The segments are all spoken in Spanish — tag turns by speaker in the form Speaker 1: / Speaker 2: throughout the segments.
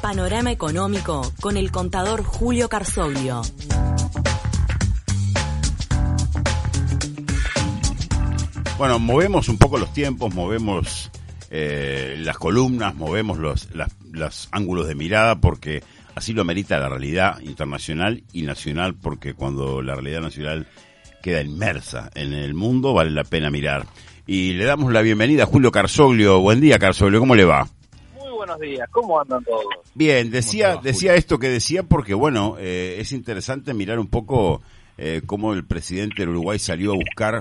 Speaker 1: Panorama Económico con el contador Julio Carzoglio.
Speaker 2: Bueno, movemos un poco los tiempos, movemos las columnas, movemos los ángulos de mirada, porque así lo amerita la realidad internacional y nacional, porque cuando la realidad nacional queda inmersa en el mundo, vale la pena mirar. Y le damos la bienvenida a Julio Carzoglio. Buen día, Carzoglio, ¿cómo le va?
Speaker 3: Muy buenos días, ¿cómo andan todos?
Speaker 2: Bien, decía esto que decía porque, bueno, es interesante mirar un poco cómo el presidente del Uruguay salió a buscar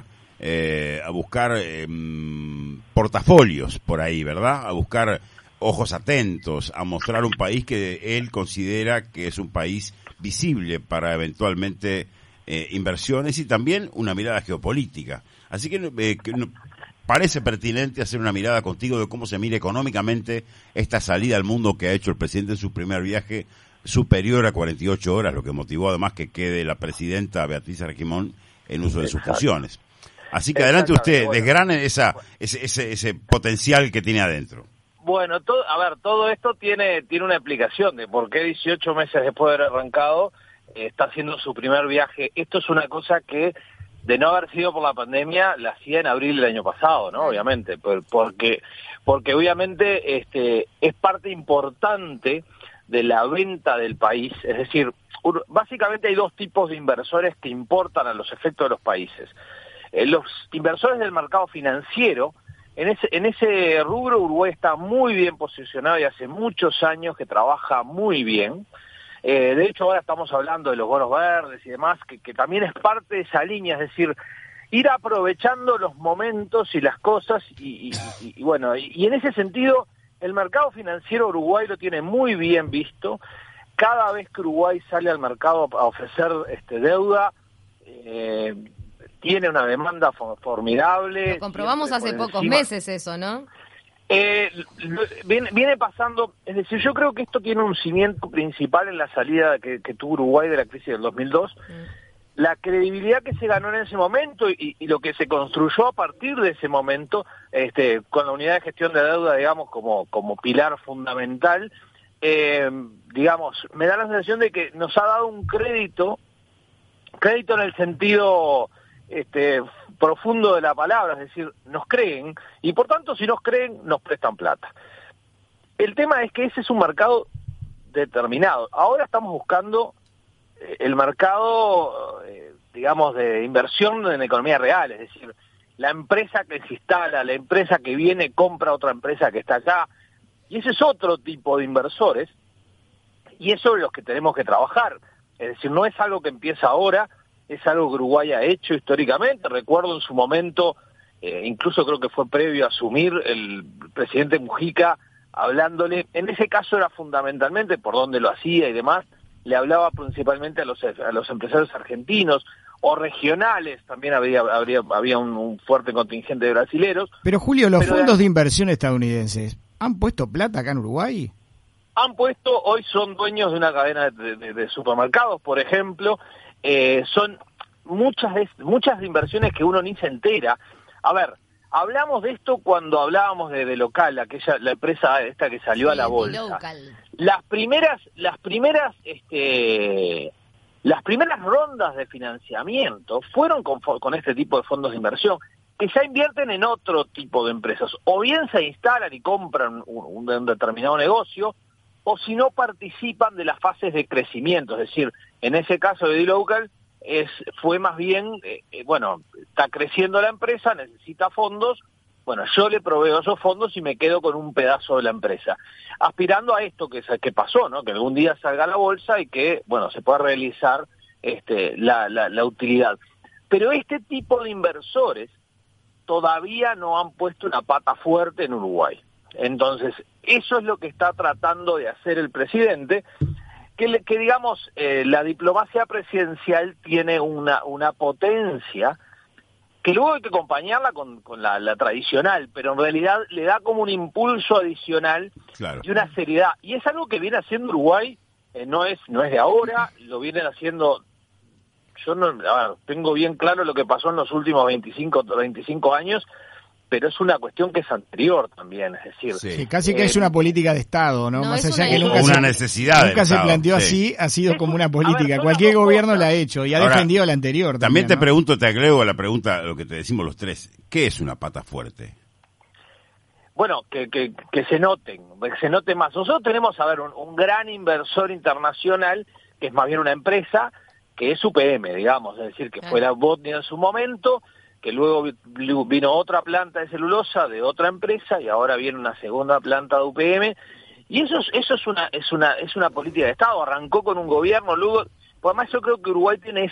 Speaker 2: portafolios por ahí, ¿verdad? A buscar ojos atentos, a mostrar un país que él considera que es un país visible para eventualmente inversiones y también una mirada geopolítica. Así que parece pertinente hacer una mirada contigo de cómo se mira económicamente esta salida al mundo que ha hecho el presidente en su primer viaje superior a 48 horas, lo que motivó además que quede la presidenta Beatriz Argimón en uso de sus funciones. Así que adelante usted, desgrane ese potencial que tiene adentro.
Speaker 3: Bueno, todo esto tiene una explicación de por qué 18 meses después de haber arrancado está haciendo su primer viaje. Esto es una cosa que, de no haber sido por la pandemia, la hacía en abril del año pasado, ¿no? Obviamente, porque obviamente es parte importante de la venta del país. Es decir, básicamente hay dos tipos de inversores que importan a los efectos de los países. Los inversores del mercado financiero, en ese rubro Uruguay está muy bien posicionado y hace muchos años que trabaja muy bien. De hecho, ahora estamos hablando de los bonos verdes y demás, que también es parte de esa línea, es decir, ir aprovechando los momentos y las cosas, y en ese sentido, el mercado financiero Uruguay lo tiene muy bien visto. Cada vez que Uruguay sale al mercado a ofrecer deuda, tiene una demanda formidable.
Speaker 4: Lo comprobamos hace pocos meses eso, ¿no?
Speaker 3: Viene pasando, es decir, yo creo que esto tiene un cimiento principal en la salida que tuvo Uruguay de la crisis del 2002, la credibilidad que se ganó en ese momento y lo que se construyó a partir de ese momento, con la unidad de gestión de deuda, digamos, como pilar fundamental, digamos, me da la sensación de que nos ha dado un crédito en el sentido profundo de la palabra, es decir, nos creen, y por tanto si nos creen, nos prestan plata. El tema es que ese es un mercado determinado. Ahora estamos buscando el mercado, digamos, de inversión en economía real, es decir, la empresa que se instala, la empresa que viene, compra otra empresa que está acá, y ese es otro tipo de inversores, y eso es lo que tenemos que trabajar. Es decir, no es algo que empieza ahora, es algo que Uruguay ha hecho históricamente. Recuerdo en su momento, incluso creo que fue previo a asumir, el presidente Mujica hablándole, en ese caso era fundamentalmente por dónde lo hacía y demás, le hablaba principalmente a los empresarios argentinos o regionales, también había un fuerte contingente de brasileros.
Speaker 5: Pero Julio, ¿los fondos de inversión estadounidenses han puesto plata acá en Uruguay?
Speaker 3: Hoy son dueños de una cadena de supermercados, por ejemplo. Son muchas inversiones que uno ni se entera. A ver, hablamos de esto cuando hablábamos de Local, la empresa esta que salió a la bolsa. Las primeras rondas de financiamiento fueron con este tipo de fondos de inversión, que ya invierten en otro tipo de empresas. O bien se instalan y compran un determinado negocio, o si no participan de las fases de crecimiento. Es decir, en ese caso de D-Local fue más bien, está creciendo la empresa, necesita fondos, yo le proveo esos fondos y me quedo con un pedazo de la empresa. Aspirando a esto que pasó, ¿no? Que algún día salga a la bolsa y que, se pueda realizar la utilidad. Pero este tipo de inversores todavía no han puesto una pata fuerte en Uruguay. Entonces, eso es lo que está tratando de hacer el presidente, que digamos, la diplomacia presidencial tiene una potencia que luego hay que acompañarla con la tradicional, pero en realidad le da como un impulso adicional, claro, y una seriedad. Y es algo que viene haciendo Uruguay, no es de ahora, lo vienen haciendo. Yo tengo bien claro lo que pasó en los últimos 25 años, pero es una cuestión que es anterior también, es decir...
Speaker 5: Sí, casi que es una política de Estado, ¿no? Más allá que nunca
Speaker 2: una necesidad
Speaker 5: nunca se
Speaker 2: Estado,
Speaker 5: planteó así, ha sido como una política. Cualquier gobierno la ha hecho y ha defendido la anterior.
Speaker 2: También te
Speaker 5: ¿no?
Speaker 2: pregunto, te agrego a la pregunta, lo que te decimos los tres, ¿qué es una pata fuerte?
Speaker 3: Bueno, que se note más. Nosotros tenemos, un gran inversor internacional, que es más bien una empresa, que es UPM, digamos, es decir, que fue la Botnia en su momento, que luego vino otra planta de celulosa de otra empresa y ahora viene una segunda planta de UPM, y eso es una política de Estado. Arrancó con un gobierno, luego, pues además yo creo que Uruguay tiene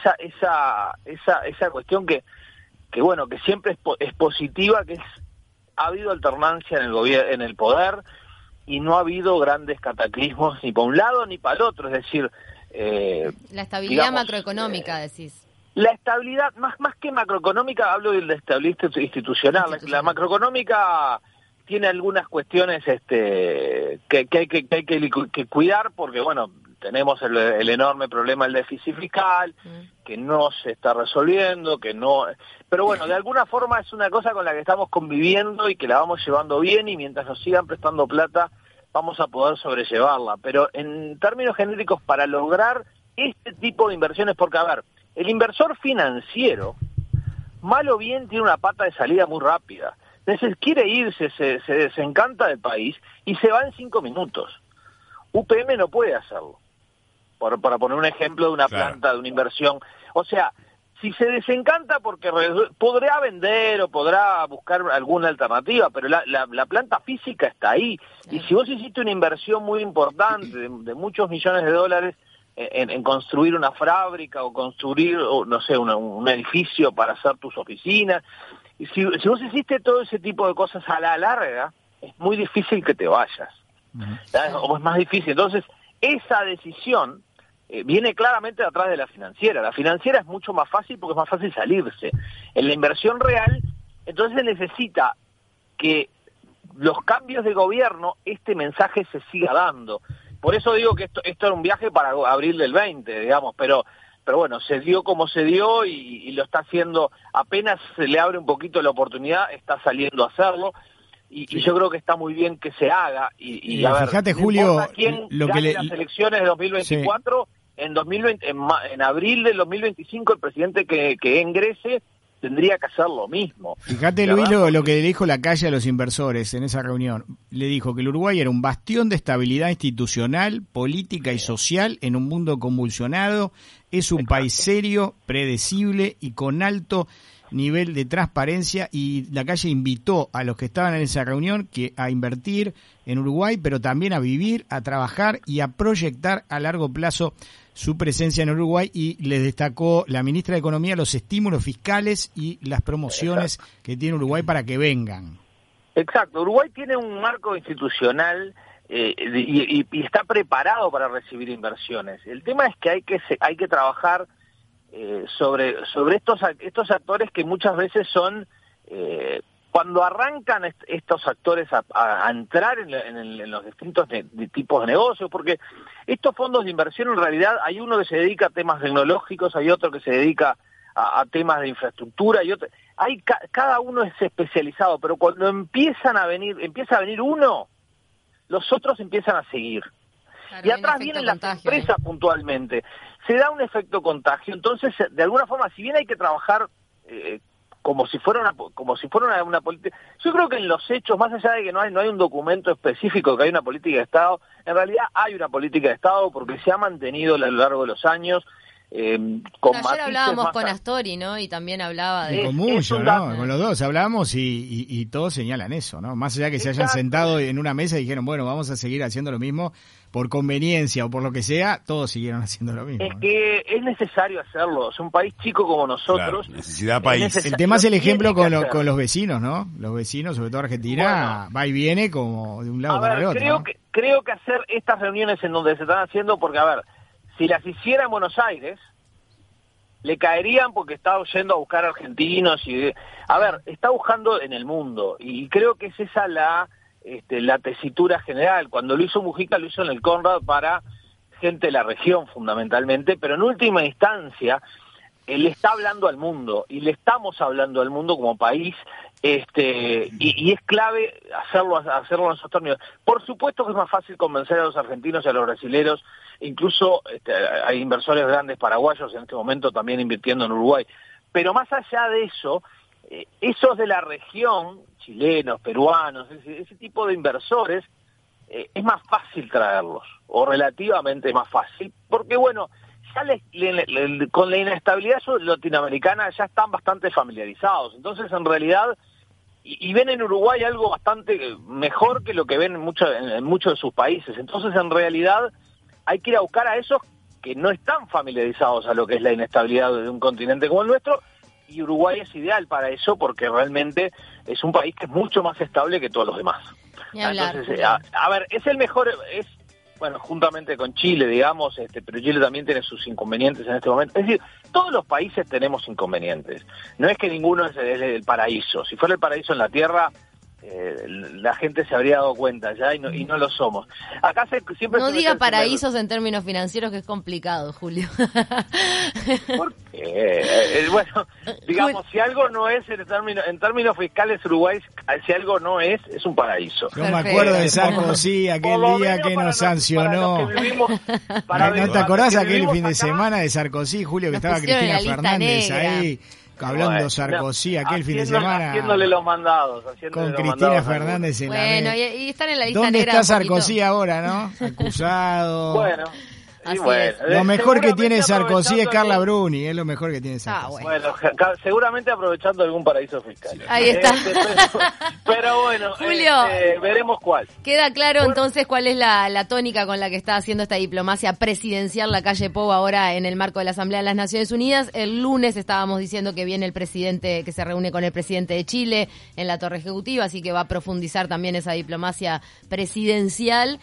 Speaker 3: esa cuestión que bueno, que siempre es positiva, que ha habido alternancia en el poder y no ha habido grandes cataclismos ni para un lado ni para el otro, es decir,
Speaker 4: la estabilidad macroeconómica, decís.
Speaker 3: La estabilidad, más que macroeconómica, hablo de la estabilidad institucional. La macroeconómica tiene algunas cuestiones que hay que cuidar, porque bueno, tenemos el enorme problema del déficit fiscal, que no se está resolviendo, pero bueno, de alguna forma es una cosa con la que estamos conviviendo y que la vamos llevando bien, y mientras nos sigan prestando plata vamos a poder sobrellevarla. Pero en términos genéricos, para lograr este tipo de inversiones, porque el inversor financiero, mal o bien, tiene una pata de salida muy rápida. Entonces quiere irse, se desencanta del país y se va en 5 minutos. UPM no puede hacerlo. Para poner un ejemplo de una planta, de una inversión. O sea, si se desencanta porque podrá vender o podrá buscar alguna alternativa, pero la planta física está ahí. Y si vos hiciste una inversión muy importante de muchos millones de dólares en construir una fábrica o construir, no sé, un edificio para hacer tus oficinas, y si vos hiciste todo ese tipo de cosas a la larga, es muy difícil que te vayas. O es más difícil. Entonces, esa decisión viene claramente de atrás de la financiera. La financiera es mucho más fácil porque es más fácil salirse. En la inversión real, entonces se necesita que los cambios de gobierno, este mensaje se siga dando. Por eso digo que esto era un viaje para abril del 20, digamos, pero bueno, se dio como se dio y lo está haciendo. Apenas se le abre un poquito la oportunidad, está saliendo a hacerlo. Y yo creo que está muy bien que se haga. Y a ver,
Speaker 5: fíjate, Julio,
Speaker 3: quién gane las elecciones de 2024, en abril del 2025 el presidente que ingrese tendría que hacer lo mismo.
Speaker 5: Fíjate, Luis, lo que le dijo Lacalle a los inversores en esa reunión. Le dijo que el Uruguay era un bastión de estabilidad institucional, política y social en un mundo convulsionado. Es un país serio, predecible y con alto nivel de transparencia, y Lacalle invitó a los que estaban en esa reunión a invertir en Uruguay, pero también a vivir, a trabajar y a proyectar a largo plazo su presencia en Uruguay, y les destacó la ministra de Economía los estímulos fiscales y las promociones que tiene Uruguay para que vengan.
Speaker 3: Exacto, Uruguay tiene un marco institucional y está preparado para recibir inversiones. El tema es que hay que trabajar sobre estos actores que muchas veces son, cuando arrancan estos actores a entrar en los distintos tipos de negocios, porque estos fondos de inversión en realidad hay uno que se dedica a temas tecnológicos, hay otro que se dedica a temas de infraestructura, y otro, cada uno es especializado, pero cuando empieza a venir uno, los otros empiezan a seguir. Claro, y atrás vienen las empresas puntualmente. Se da un efecto contagio. Entonces, de alguna forma, si bien hay que trabajar como si fuera una política, yo creo que en los hechos, más allá de que no hay un documento específico de que hay una política de Estado, en realidad hay una política de Estado porque se ha mantenido a lo largo de los años.
Speaker 4: Ayer hablábamos con Astori, ¿no? Y también hablaba de...
Speaker 5: Con mucho, ¿no? Con los dos hablamos y todos señalan eso, ¿no? Más allá que se hayan sentado en una mesa y dijeron, bueno, vamos a seguir haciendo lo mismo por conveniencia o por lo que sea, todos siguieron haciendo lo mismo.
Speaker 3: Es que es necesario hacerlo. Es un país chico como nosotros.
Speaker 2: Claro, necesidad país.
Speaker 5: El tema es el ejemplo con los vecinos, ¿no? Los vecinos, sobre todo Argentina, va y viene como de un lado para el otro.
Speaker 3: Creo que hacer estas reuniones en donde se están haciendo, porque, a ver, si las hiciera en Buenos Aires, le caerían porque está yendo a buscar argentinos está buscando en el mundo, y creo que es esa la tesitura general. Cuando lo hizo Mujica, lo hizo en el Conrad para gente de la región fundamentalmente, pero en última instancia él está hablando al mundo, y le estamos hablando al mundo como país, y es clave hacerlo en esos términos. Por supuesto que es más fácil convencer a los argentinos y a los brasileros, incluso hay inversores grandes paraguayos en este momento también invirtiendo en Uruguay, pero más allá de eso, esos de la región, chilenos, peruanos, ese tipo de inversores, es más fácil traerlos, o relativamente más fácil, porque bueno, ya con la inestabilidad latinoamericana ya están bastante familiarizados, entonces en realidad, y ven en Uruguay algo bastante mejor que lo que ven en muchos de sus países, entonces en realidad hay que ir a buscar a esos que no están familiarizados a lo que es la inestabilidad de un continente como el nuestro, y Uruguay es ideal para eso porque realmente es un país que es mucho más estable que todos los demás. Entonces, a ver, es el mejor, bueno, juntamente con Chile, digamos, pero Chile también tiene sus inconvenientes en este momento. Es decir, todos los países tenemos inconvenientes. No es que ninguno es el paraíso. Si fuera el paraíso en la Tierra, la gente se habría dado cuenta ya y no lo somos. Acá siempre
Speaker 4: no diga paraísos en términos financieros, que es complicado, Julio.
Speaker 3: Porque bueno, digamos, si algo no es en términos fiscales, Uruguay, si algo no es un paraíso.
Speaker 5: Yo me acuerdo de Sarkozy aquel día que nos sancionó. ¿No te acordás aquel fin de semana de Sarkozy, Julio, que estaba Cristina Fernández ahí? Hablando Sarkozy aquel fin de semana.
Speaker 3: Haciéndole los mandados.
Speaker 5: Con Cristina Fernández en la mesa.
Speaker 4: Bueno, y están en la lista
Speaker 5: ¿Dónde
Speaker 4: negra?
Speaker 5: ¿Dónde está Sarkozy ahora, no? Acusado.
Speaker 3: Bueno.
Speaker 5: Lo mejor que tiene Sarkozy es Carla Bruni, es lo mejor que tiene Sarkozy.
Speaker 3: Bueno, seguramente aprovechando algún paraíso fiscal.
Speaker 4: Ahí está.
Speaker 3: Pero bueno,
Speaker 4: Julio,
Speaker 3: veremos cuál.
Speaker 4: Queda claro entonces cuál es la tónica con la que está haciendo esta diplomacia presidencial la calle Pou ahora en el marco de la Asamblea de las Naciones Unidas. El lunes estábamos diciendo que viene el presidente, que se reúne con el presidente de Chile en la Torre Ejecutiva, así que va a profundizar también esa diplomacia presidencial.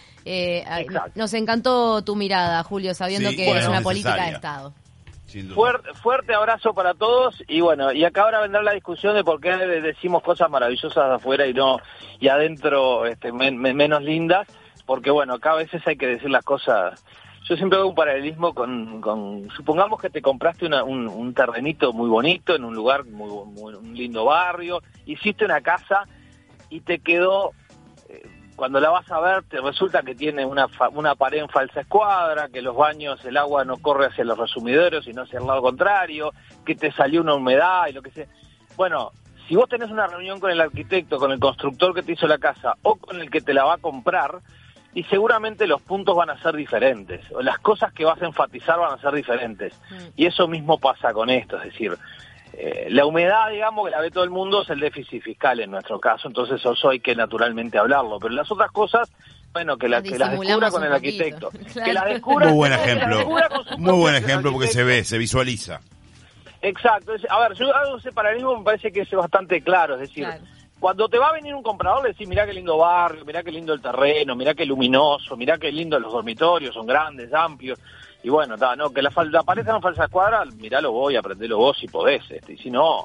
Speaker 4: Nos encantó tu mirada, Julio, sabiendo que es una política de Estado.
Speaker 3: Fuerte abrazo para todos y bueno, y acá ahora vendrá la discusión de por qué decimos cosas maravillosas de afuera y adentro menos lindas, porque bueno, acá a veces hay que decir las cosas. Yo siempre hago un paralelismo con supongamos que te compraste un terrenito muy bonito en un lugar un lindo barrio, hiciste una casa y te quedó, cuando la vas a ver, te resulta que tiene una pared en falsa escuadra, que los baños, el agua no corre hacia los resumideros, sino hacia el lado contrario, que te salió una humedad y lo que sea. Bueno, si vos tenés una reunión con el arquitecto, con el constructor que te hizo la casa, o con el que te la va a comprar, y seguramente los puntos van a ser diferentes, o las cosas que vas a enfatizar van a ser diferentes. Y eso mismo pasa con esto, es decir, la humedad, digamos, que la ve todo el mundo, es el déficit fiscal en nuestro caso, entonces eso hay que naturalmente hablarlo, pero las otras cosas, bueno, que las descubra con el arquitecto. Claro. Que las descubra,
Speaker 2: muy buen ejemplo, porque se visualiza.
Speaker 3: Exacto. A ver, yo hago ese paralelismo, me parece que es bastante claro, es decir, cuando te va a venir un comprador, le decís, mirá qué lindo barrio, mirá qué lindo el terreno, mirá qué luminoso, mirá qué lindo los dormitorios, son grandes, amplios. Y bueno, que la pared en falsa escuadra, miralo vos y aprendelo vos si podés, y si no,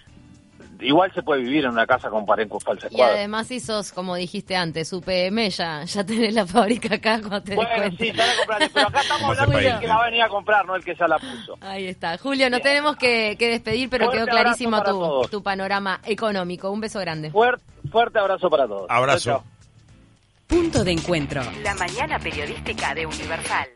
Speaker 3: igual se puede vivir en una casa con pared con falsa escuadra.
Speaker 4: Y además si sos, como dijiste antes, UPM, ya tenés la fábrica acá cuando te des cuenta.
Speaker 3: Sí, ya la compraste, pero acá estamos hablando del que la va a venir a comprar, no el que ya la puso.
Speaker 4: Ahí está. Julio, nos tenemos que despedir, pero quedó clarísimo tu panorama económico. Un beso grande.
Speaker 3: Fuerte abrazo para todos.
Speaker 2: Abrazo.
Speaker 3: Chau.
Speaker 1: Punto de encuentro.
Speaker 6: La mañana periodística de Universal.